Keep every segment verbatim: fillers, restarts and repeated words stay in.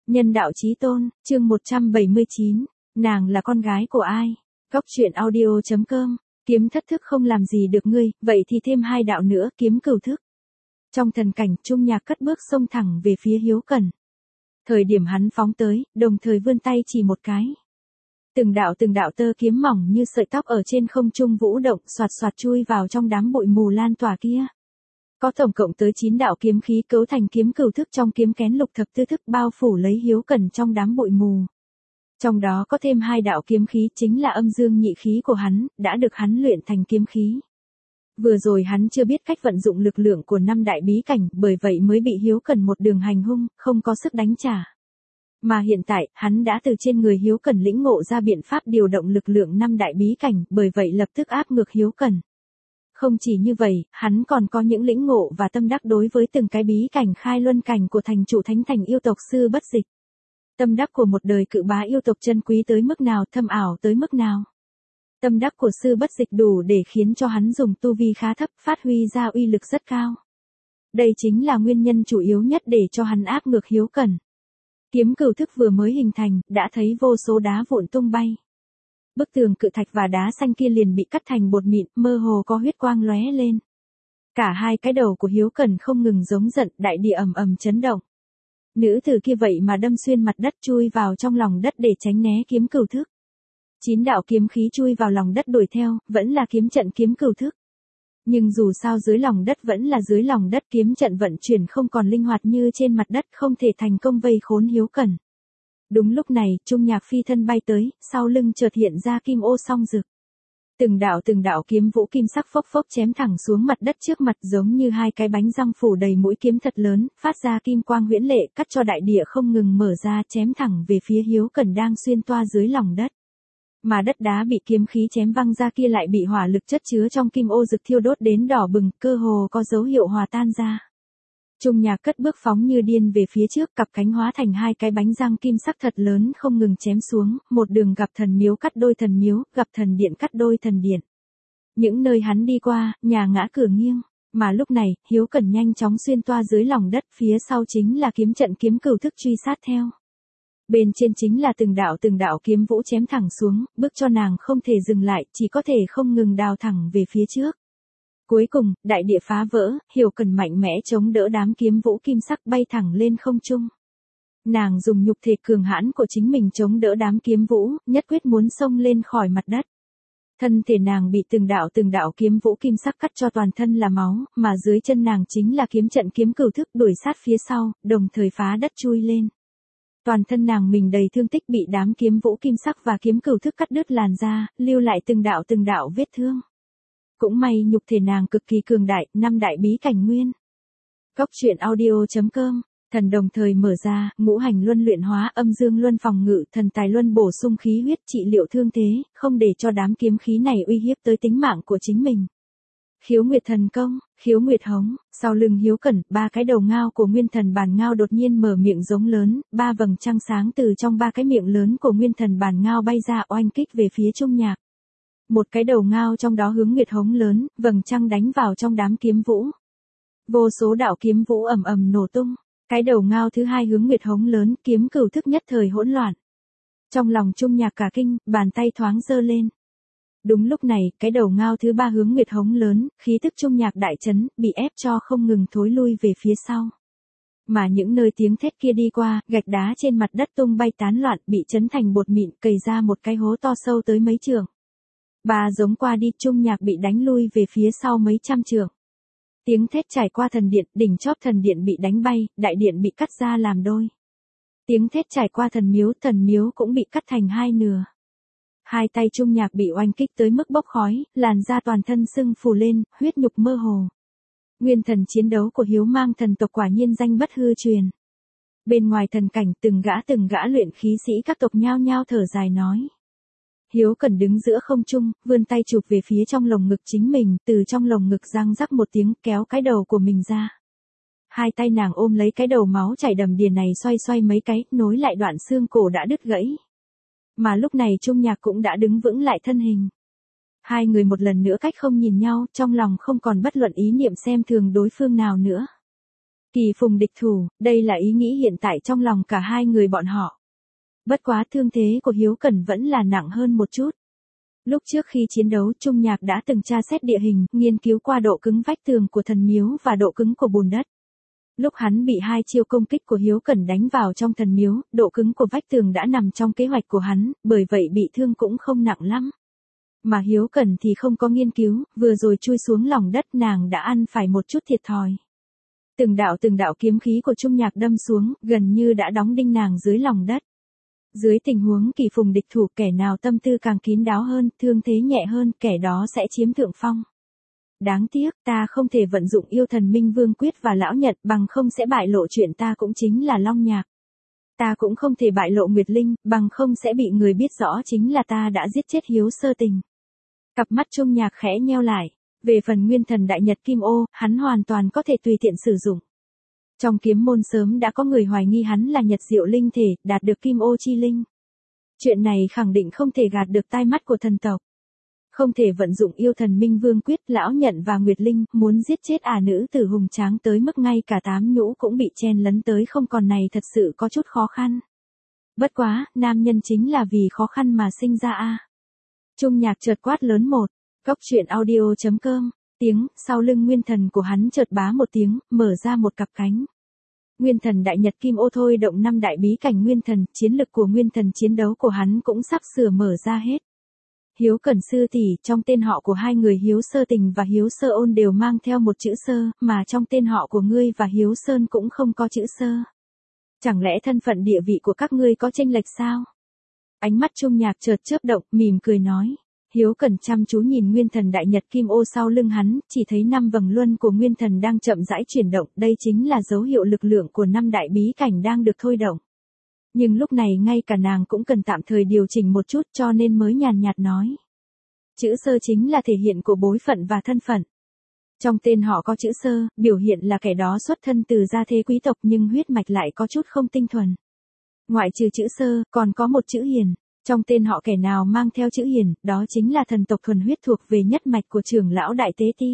Nhân đạo chí tôn, chương một trăm bảy mươi chín, nàng là con gái của ai? Góc truyện audio.com, kiếm thất thức không làm gì được ngươi, vậy thì thêm hai đạo nữa, kiếm cửu thức. Trong thần cảnh, Trung Nhạc cất bước xông thẳng về phía Hiếu Cẩn. Thời điểm hắn phóng tới, đồng thời vươn tay chỉ một cái. Từng đạo từng đạo tơ kiếm mỏng như sợi tóc ở trên không trung vũ động, xoạt xoạt chui vào trong đám bụi mù lan tỏa kia. Có tổng cộng tới chín đạo kiếm khí cấu thành kiếm cửu thức trong kiếm kén lục thập tư thức bao phủ lấy Hiếu Cẩn trong đám bụi mù. Trong đó có thêm hai đạo kiếm khí chính là âm dương nhị khí của hắn, đã được hắn luyện thành kiếm khí. Vừa rồi hắn chưa biết cách vận dụng lực lượng của năm đại bí cảnh, bởi vậy mới bị Hiếu Cẩn một đường hành hung, không có sức đánh trả. Mà hiện tại, hắn đã từ trên người Hiếu Cẩn lĩnh ngộ ra biện pháp điều động lực lượng năm đại bí cảnh, bởi vậy lập tức áp ngược Hiếu Cẩn. Không chỉ như vậy, hắn còn có những lĩnh ngộ và tâm đắc đối với từng cái bí cảnh khai luân cảnh của thành trụ thánh thành yêu tộc sư bất dịch. Tâm đắc của một đời cự bá yêu tộc chân quý tới mức nào, thâm ảo tới mức nào. Tâm đắc của sư bất dịch đủ để khiến cho hắn dùng tu vi khá thấp phát huy ra uy lực rất cao. Đây chính là nguyên nhân chủ yếu nhất để cho hắn áp ngược Hiếu Cẩn. Kiếm cửu thức vừa mới hình thành, đã thấy vô số đá vụn tung bay. Bức tường cự thạch và đá xanh kia liền bị cắt thành bột mịn, mơ hồ có huyết quang lóe lên. Cả hai cái đầu của Hiếu Cẩn không ngừng giống giận, đại địa ầm ầm chấn động. Nữ tử kia vậy mà đâm xuyên mặt đất chui vào trong lòng đất để tránh né kiếm cửu thức. Chín đạo kiếm khí chui vào lòng đất đuổi theo, vẫn là kiếm trận kiếm cửu thức. Nhưng dù sao dưới lòng đất vẫn là dưới lòng đất, kiếm trận vận chuyển không còn linh hoạt như trên mặt đất, không thể thành công vây khốn Hiếu Cẩn. Đúng lúc này, Trung Nhạc phi thân bay tới, sau lưng chợt hiện ra kim ô song rực. Từng đạo từng đạo kiếm vũ kim sắc phốc phốc chém thẳng xuống mặt đất trước mặt, giống như hai cái bánh răng phủ đầy mũi kiếm thật lớn, phát ra kim quang huyễn lệ, cắt cho đại địa không ngừng mở ra, chém thẳng về phía Hiếu Cẩn đang xuyên toa dưới lòng đất. Mà đất đá bị kiếm khí chém văng ra kia lại bị hỏa lực chất chứa trong kim ô rực thiêu đốt đến đỏ bừng, cơ hồ có dấu hiệu hòa tan ra. Trung Nhạc cất bước phóng như điên về phía trước, cặp cánh hóa thành hai cái bánh răng kim sắc thật lớn không ngừng chém xuống, một đường gặp thần miếu cắt đôi thần miếu, gặp thần điện cắt đôi thần điện. Những nơi hắn đi qua, nhà ngã cửa nghiêng, mà lúc này, Hiếu Cẩn nhanh chóng xuyên toa dưới lòng đất, phía sau chính là kiếm trận kiếm cửu thức truy sát theo. Bên trên chính là từng đạo từng đạo kiếm vũ chém thẳng xuống, bước cho nàng không thể dừng lại, chỉ có thể không ngừng đào thẳng về phía trước. Cuối cùng, đại địa phá vỡ, Hiếu Cẩn mạnh mẽ chống đỡ đám kiếm vũ kim sắc bay thẳng lên không trung. Nàng dùng nhục thể cường hãn của chính mình chống đỡ đám kiếm vũ, nhất quyết muốn xông lên khỏi mặt đất. Thân thể nàng bị từng đạo từng đạo kiếm vũ kim sắc cắt cho toàn thân là máu, mà dưới chân nàng chính là kiếm trận kiếm cửu thức đuổi sát phía sau, đồng thời phá đất chui lên. Toàn thân nàng mình đầy thương tích, bị đám kiếm vũ kim sắc và kiếm cửu thức cắt đứt làn da, lưu lại từng đạo từng đạo vết thương. Cũng may nhục thể nàng cực kỳ cường đại, năm đại bí cảnh nguyên. Góc truyện audio.com, thần đồng thời mở ra, ngũ hành luân luyện hóa, âm dương luân phòng ngự, thần tài luân bổ sung khí huyết, trị liệu thương thế, không để cho đám kiếm khí này uy hiếp tới tính mạng của chính mình. Khiếu Nguyệt thần công, Khiếu Nguyệt hống, sau lưng Hiếu Cẩn, ba cái đầu ngao của nguyên thần bàn ngao đột nhiên mở miệng giống lớn, ba vầng trăng sáng từ trong ba cái miệng lớn của nguyên thần bàn ngao bay ra oanh kích về phía Trung Nhạc. Một cái đầu ngao trong đó hướng Nguyệt hống lớn, vầng trăng đánh vào trong đám kiếm vũ. Vô số đạo kiếm vũ ầm ầm nổ tung, cái đầu ngao thứ hai hướng Nguyệt hống lớn, kiếm cửu thức nhất thời hỗn loạn. Trong lòng Trung Nhạc cả kinh, bàn tay thoáng giơ lên. Đúng lúc này, cái đầu ngao thứ ba hướng Nguyệt hống lớn, khí tức Trung Nhạc đại chấn, bị ép cho không ngừng thối lui về phía sau. Mà những nơi tiếng thét kia đi qua, gạch đá trên mặt đất tung bay tán loạn, bị chấn thành bột mịn, cày ra một cái hố to sâu tới mấy trượng. Ba giống qua đi, Trung Nhạc bị đánh lui về phía sau mấy trăm trượng. Tiếng thét trải qua thần điện, đỉnh chóp thần điện bị đánh bay, đại điện bị cắt ra làm đôi. Tiếng thét trải qua thần miếu, thần miếu cũng bị cắt thành hai nửa. Hai tay Trung Nhạc bị oanh kích tới mức bốc khói, làn da toàn thân sưng phù lên, huyết nhục mơ hồ. Nguyên thần chiến đấu của Hiếu Mang thần tộc quả nhiên danh bất hư truyền. Bên ngoài thần cảnh, từng gã từng gã luyện khí sĩ các tộc nhao nhao thở dài nói. Hiếu Cẩn đứng giữa không trung, vươn tay chụp về phía trong lồng ngực chính mình, từ trong lồng ngực răng rắc một tiếng, kéo cái đầu của mình ra. Hai tay nàng ôm lấy cái đầu máu chảy đầm đìa này xoay xoay mấy cái, nối lại đoạn xương cổ đã đứt gãy. Mà lúc này Trung Nhạc cũng đã đứng vững lại thân hình. Hai người một lần nữa cách không nhìn nhau, trong lòng không còn bất luận ý niệm xem thường đối phương nào nữa. Kỳ phùng địch thủ, đây là ý nghĩ hiện tại trong lòng cả hai người bọn họ. Bất quá thương thế của Hiếu Cẩn vẫn là nặng hơn một chút. Lúc trước khi chiến đấu, Trung Nhạc đã từng tra xét địa hình, nghiên cứu qua độ cứng vách tường của thần miếu và độ cứng của bùn đất. Lúc hắn bị hai chiêu công kích của Hiếu Cẩn đánh vào trong thần miếu, độ cứng của vách tường đã nằm trong kế hoạch của hắn, bởi vậy bị thương cũng không nặng lắm. Mà Hiếu Cẩn thì không có nghiên cứu, vừa rồi chui xuống lòng đất nàng đã ăn phải một chút thiệt thòi. Từng đạo từng đạo kiếm khí của Trung Nhạc đâm xuống, gần như đã đóng đinh nàng dưới lòng đất. Dưới tình huống kỳ phùng địch thủ, kẻ nào tâm tư càng kín đáo hơn, thương thế nhẹ hơn, kẻ đó sẽ chiếm thượng phong. Đáng tiếc, ta không thể vận dụng yêu thần Minh Vương Quyết và Lão Nhật, bằng không sẽ bại lộ chuyện ta cũng chính là Long Nhạc. Ta cũng không thể bại lộ Nguyệt Linh, bằng không sẽ bị người biết rõ chính là ta đã giết chết Hiếu Sơ Tình. Cặp mắt Trung Nhạc khẽ nheo lại. Về phần Nguyên Thần Đại Nhật Kim Ô, hắn hoàn toàn có thể tùy tiện sử dụng. Trong kiếm môn sớm đã có người hoài nghi hắn là Nhật Diệu Linh Thể, đạt được Kim Ô Chi Linh. Chuyện này khẳng định không thể gạt được tai mắt của thần tộc. Không thể vận dụng yêu thần Minh Vương Quyết, Lão Nhận và Nguyệt Linh, muốn giết chết ả nữ tử hùng tráng tới mức ngay cả tám nhũ cũng bị chen lấn tới không còn này thật sự có chút khó khăn. Bất quá, nam nhân chính là vì khó khăn mà sinh ra a. Trung Nhạc chợt quát lớn một, Cốc truyện audio chấm com, tiếng, sau lưng nguyên thần của hắn chợt bá một tiếng, mở ra một cặp cánh. Nguyên thần Đại Nhật Kim Ô thôi động năm đại bí cảnh nguyên thần, chiến lực của nguyên thần chiến đấu của hắn cũng sắp sửa mở ra hết. Hiếu Cẩn sư tỷ, trong tên họ của hai người Hiếu Sơ Tình và Hiếu Sơ Ôn đều mang theo một chữ sơ, mà trong tên họ của ngươi và Hiếu Sơn cũng không có chữ sơ. Chẳng lẽ thân phận địa vị của các ngươi có chênh lệch sao? Ánh mắt Trung Nhạc chợt chớp động, mỉm cười nói. Hiếu Cẩn chăm chú nhìn Nguyên Thần Đại Nhật Kim Ô sau lưng hắn, chỉ thấy năm vầng luân của Nguyên Thần đang chậm rãi chuyển động, đây chính là dấu hiệu lực lượng của năm đại bí cảnh đang được thôi động. Nhưng lúc này ngay cả nàng cũng cần tạm thời điều chỉnh một chút cho nên mới nhàn nhạt nói. Chữ sơ chính là thể hiện của bối phận và thân phận. Trong tên họ có chữ sơ, biểu hiện là kẻ đó xuất thân từ gia thế quý tộc nhưng huyết mạch lại có chút không tinh thuần. Ngoại trừ chữ sơ, còn có một chữ hiền. Trong tên họ kẻ nào mang theo chữ hiền, đó chính là thần tộc thuần huyết thuộc về nhất mạch của trưởng lão Đại Tế Ti.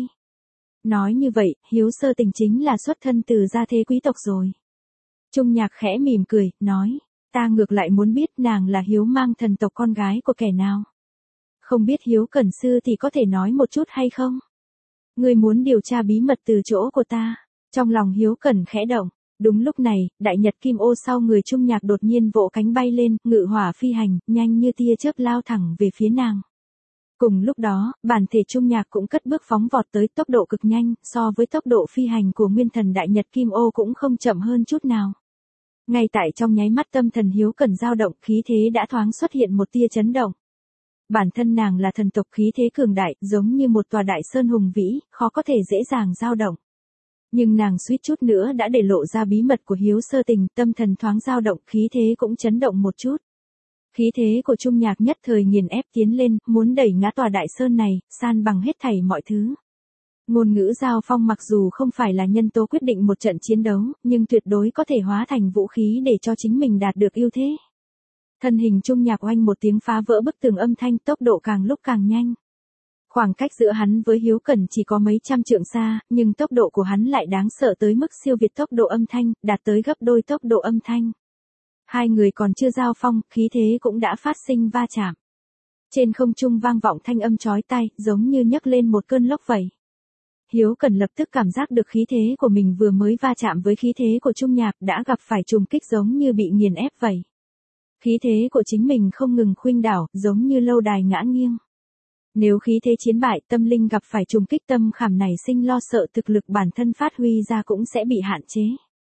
Nói như vậy, Hiếu Sơ Tình chính là xuất thân từ gia thế quý tộc rồi. Trung Nhạc khẽ mỉm cười, nói, ta ngược lại muốn biết nàng là Hiếu mang thần tộc con gái của kẻ nào. Không biết Hiếu Cẩn sư thì có thể nói một chút hay không? Ngươi muốn điều tra bí mật từ chỗ của ta. Trong lòng Hiếu Cẩn khẽ động. Đúng lúc này, Đại Nhật Kim Ô sau người Trung Nhạc đột nhiên vỗ cánh bay lên, ngự hỏa phi hành, nhanh như tia chớp lao thẳng về phía nàng. Cùng lúc đó, bản thể Trung Nhạc cũng cất bước phóng vọt tới tốc độ cực nhanh, so với tốc độ phi hành của Nguyên Thần Đại Nhật Kim Ô cũng không chậm hơn chút nào. Ngay tại trong nháy mắt tâm thần Hiếu Cẩn dao động, khí thế đã thoáng xuất hiện một tia chấn động. Bản thân nàng là thần tộc khí thế cường đại, giống như một tòa đại sơn hùng vĩ, khó có thể dễ dàng dao động. Nhưng nàng suýt chút nữa đã để lộ ra bí mật của Hiếu Sơ Tình, tâm thần thoáng dao động, khí thế cũng chấn động một chút. Khí thế của Trung Nhạc nhất thời nghiền ép tiến lên, muốn đẩy ngã tòa đại sơn này, san bằng hết thảy mọi thứ. Ngôn ngữ giao phong mặc dù không phải là nhân tố quyết định một trận chiến đấu, nhưng tuyệt đối có thể hóa thành vũ khí để cho chính mình đạt được ưu thế. Thân hình Trung Nhạc oanh một tiếng phá vỡ bức tường âm thanh, tốc độ càng lúc càng nhanh. Khoảng cách giữa hắn với Hiếu Cẩn chỉ có mấy trăm trượng xa, nhưng tốc độ của hắn lại đáng sợ tới mức siêu việt tốc độ âm thanh, đạt tới gấp đôi tốc độ âm thanh. Hai người còn chưa giao phong, khí thế cũng đã phát sinh va chạm. Trên không trung vang vọng thanh âm chói tai, giống như nhấc lên một cơn lốc vậy. Hiếu Cẩn lập tức cảm giác được khí thế của mình vừa mới va chạm với khí thế của Trung Nhạc đã gặp phải trùng kích giống như bị nghiền ép vậy. Khí thế của chính mình không ngừng khuynh đảo, giống như lâu đài ngã nghiêng. Nếu khí thế chiến bại, tâm linh gặp phải trùng kích, tâm khảm nảy sinh lo sợ, thực lực bản thân phát huy ra cũng sẽ bị hạn chế.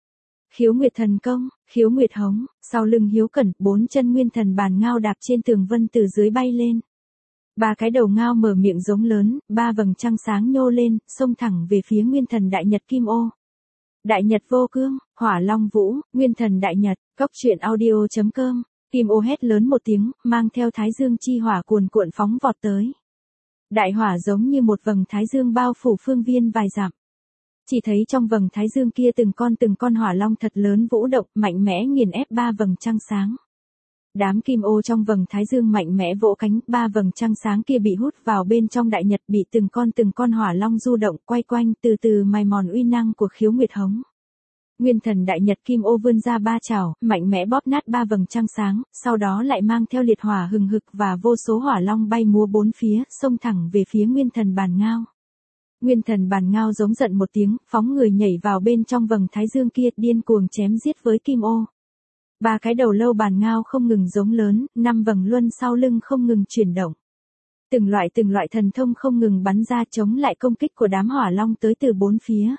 Khiếu Nguyệt Thần Công, Khiếu Nguyệt Hống, sau lưng Hiếu Cẩn, bốn chân nguyên thần bàn ngao đạp trên tường vân từ dưới bay lên. Ba cái đầu ngao mở miệng giống lớn, ba vầng trăng sáng nhô lên, xông thẳng về phía Nguyên Thần Đại Nhật Kim Ô. Đại Nhật Vô Cương, Hỏa Long Vũ, Nguyên Thần Đại Nhật, Cốc truyện audio chấm com. Kim Ô hét lớn một tiếng, mang theo thái dương chi hỏa cuồn cuộn phóng vọt tới. Đại hỏa giống như một vầng thái dương bao phủ phương viên vài dặm. Chỉ thấy trong vầng thái dương kia từng con từng con hỏa long thật lớn vũ động, mạnh mẽ nghiền ép ba vầng trăng sáng. Đám kim ô trong vầng thái dương mạnh mẽ vỗ cánh, ba vầng trăng sáng kia bị hút vào bên trong đại nhật, bị từng con từng con hỏa long du động quay quanh, từ từ mài mòn uy năng của Khiếu Nguyệt Hống. Nguyên thần đại nhật kim ô vươn ra ba chảo, mạnh mẽ bóp nát ba vầng trăng sáng, sau đó lại mang theo liệt hỏa hừng hực và vô số hỏa long bay múa bốn phía, xông thẳng về phía nguyên thần bàn ngao. Nguyên thần bàn ngao giống giận một tiếng, phóng người nhảy vào bên trong vầng thái dương kia, điên cuồng chém giết với kim ô. Ba cái đầu lâu bàn ngao không ngừng giống lớn, năm vầng luân sau lưng không ngừng chuyển động. Từng loại từng loại thần thông không ngừng bắn ra chống lại công kích của đám hỏa long tới từ bốn phía.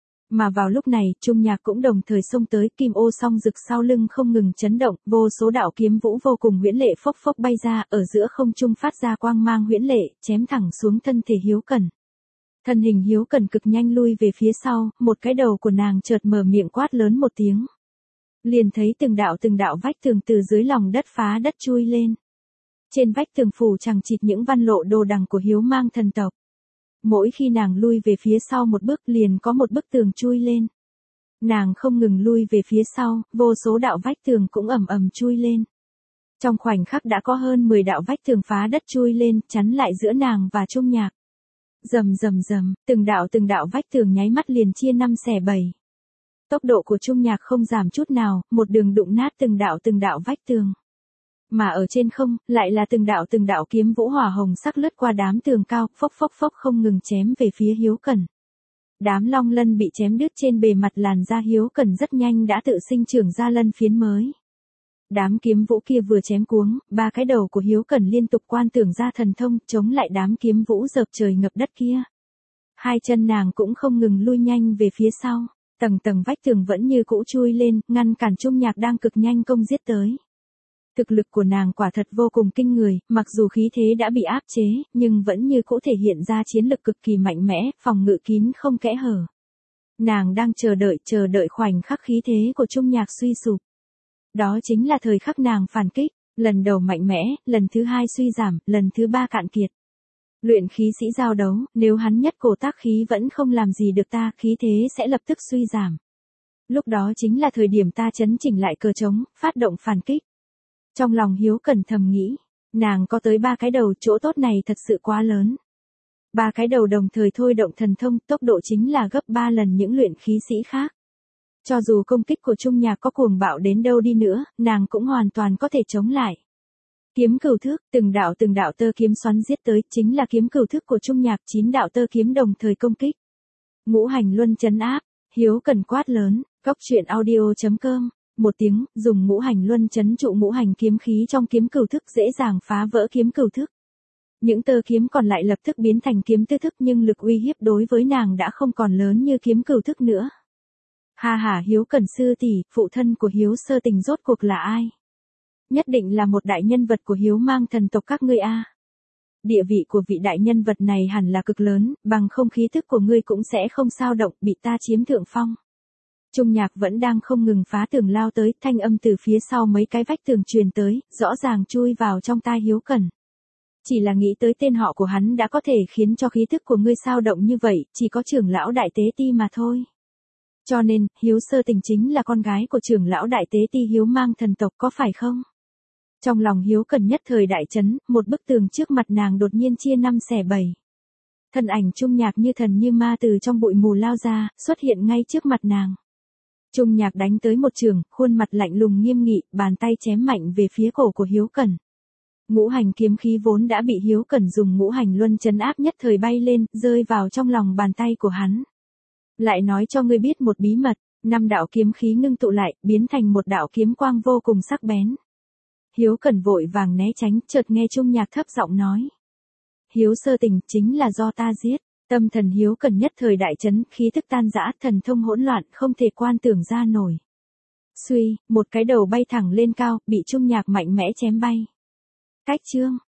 Mà vào lúc này, Trung Nhạc cũng đồng thời xông tới, kim ô song rực sau lưng không ngừng chấn động, vô số đạo kiếm vũ vô cùng huyễn lệ phốc phốc bay ra, ở giữa không trung phát ra quang mang huyễn lệ, chém thẳng xuống thân thể Hiếu Cẩn. Thân hình Hiếu Cẩn cực nhanh lui về phía sau, một cái đầu của nàng chợt mở miệng quát lớn một tiếng. Liền thấy từng đạo từng đạo vách tường từ dưới lòng đất phá đất chui lên. Trên vách tường phủ chằng chịt những văn lộ đồ đằng của Hiếu Mang thần tộc. Mỗi khi nàng lui về phía sau một bước liền có một bức tường chui lên. Nàng không ngừng lui về phía sau, vô số đạo vách tường cũng ầm ầm chui lên. Trong khoảnh khắc đã có hơn mười đạo vách tường phá đất chui lên, chắn lại giữa nàng và Trung Nhạc. Rầm rầm rầm, từng đạo từng đạo vách tường nháy mắt liền chia năm xẻ bảy. Tốc độ của Trung Nhạc không giảm chút nào, một đường đụng nát từng đạo từng đạo vách tường. Mà ở trên không, lại là từng đạo từng đạo kiếm vũ hỏa hồng sắc lướt qua đám tường cao, phốc phốc phốc không ngừng chém về phía Hiếu Cẩn. Đám long lân bị chém đứt trên bề mặt làn da Hiếu Cẩn rất nhanh đã tự sinh trưởng ra lân phiến mới. Đám kiếm vũ kia vừa chém cuống, ba cái đầu của Hiếu Cẩn liên tục quan tưởng ra thần thông, chống lại đám kiếm vũ dợp trời ngập đất kia. Hai chân nàng cũng không ngừng lui nhanh về phía sau, tầng tầng vách tường vẫn như cũ chui lên, ngăn cản Trung Nhạc đang cực nhanh công giết tới. Thực lực của nàng quả thật vô cùng kinh người, mặc dù khí thế đã bị áp chế, nhưng vẫn như cũ thể hiện ra chiến lực cực kỳ mạnh mẽ, phòng ngự kín không kẽ hở. Nàng đang chờ đợi, chờ đợi khoảnh khắc khí thế của Trung Nhạc suy sụp. Đó chính là thời khắc nàng phản kích, lần đầu mạnh mẽ, lần thứ hai suy giảm, lần thứ ba cạn kiệt. Luyện khí sĩ giao đấu, nếu hắn nhất cổ tác khí vẫn không làm gì được ta, khí thế sẽ lập tức suy giảm. Lúc đó chính là thời điểm ta chấn chỉnh lại cờ trống, phát động phản kích. Trong lòng Hiếu Cẩn thầm nghĩ, nàng có tới ba cái đầu, chỗ tốt này thật sự quá lớn. Ba cái đầu đồng thời thôi động thần thông, tốc độ chính là gấp ba lần những luyện khí sĩ khác. Cho dù công kích của Trung Nhạc có cuồng bạo đến đâu đi nữa, nàng cũng hoàn toàn có thể chống lại. Kiếm cửu thước, từng đạo từng đạo tơ kiếm xoắn giết tới, chính là kiếm cửu thước của Trung Nhạc, chín đạo tơ kiếm đồng thời công kích. Ngũ hành luân trấn áp, Hiếu Cẩn quát lớn, góc truyện audio chấm com. Một tiếng, dùng ngũ hành luân chấn trụ ngũ hành kiếm khí trong kiếm cửu thức dễ dàng phá vỡ kiếm cửu thức. Những tơ kiếm còn lại lập tức biến thành kiếm tư thức nhưng lực uy hiếp đối với nàng đã không còn lớn như kiếm cửu thức nữa. Ha ha, Hiếu Cẩn sư tỷ, phụ thân của Hiếu Sơ Tình rốt cuộc là ai? Nhất định là một đại nhân vật của Hiếu Mang thần tộc các ngươi a. Địa vị của vị đại nhân vật này hẳn là cực lớn, bằng không khí thức của ngươi cũng sẽ không sao động, bị ta chiếm thượng phong. Trung Nhạc vẫn đang không ngừng phá tường lao tới, thanh âm từ phía sau mấy cái vách tường truyền tới, rõ ràng chui vào trong tai Hiếu Cẩn. Chỉ là nghĩ tới tên họ của hắn đã có thể khiến cho khí thức của ngươi sao động như vậy, chỉ có trưởng lão đại tế ti mà thôi. Cho nên, Hiếu Sơ Tình chính là con gái của trưởng lão đại tế ti Hiếu Mang thần tộc có phải không? Trong lòng Hiếu Cẩn nhất thời đại chấn, một bức tường trước mặt nàng đột nhiên chia năm xẻ bảy. Thân ảnh Trung Nhạc như thần như ma từ trong bụi mù lao ra, xuất hiện ngay trước mặt nàng. Trung Nhạc đánh tới một trường, khuôn mặt lạnh lùng nghiêm nghị, bàn tay chém mạnh về phía cổ của Hiếu Cẩn. Ngũ hành kiếm khí vốn đã bị Hiếu Cẩn dùng ngũ hành luân trấn áp nhất thời bay lên, rơi vào trong lòng bàn tay của hắn. Lại nói cho ngươi biết một bí mật, năm đạo kiếm khí ngưng tụ lại, biến thành một đạo kiếm quang vô cùng sắc bén. Hiếu Cẩn vội vàng né tránh, chợt nghe Trung Nhạc thấp giọng nói. Hiếu Sơ Tình, chính là do ta giết. Tâm thần Hiếu Cẩn nhất thời đại chấn, khí thức tan rã, thần thông hỗn loạn, không thể quan tưởng ra nổi. Suy, một cái đầu bay thẳng lên cao, bị Trung Nhạc mạnh mẽ chém bay. Cách chương.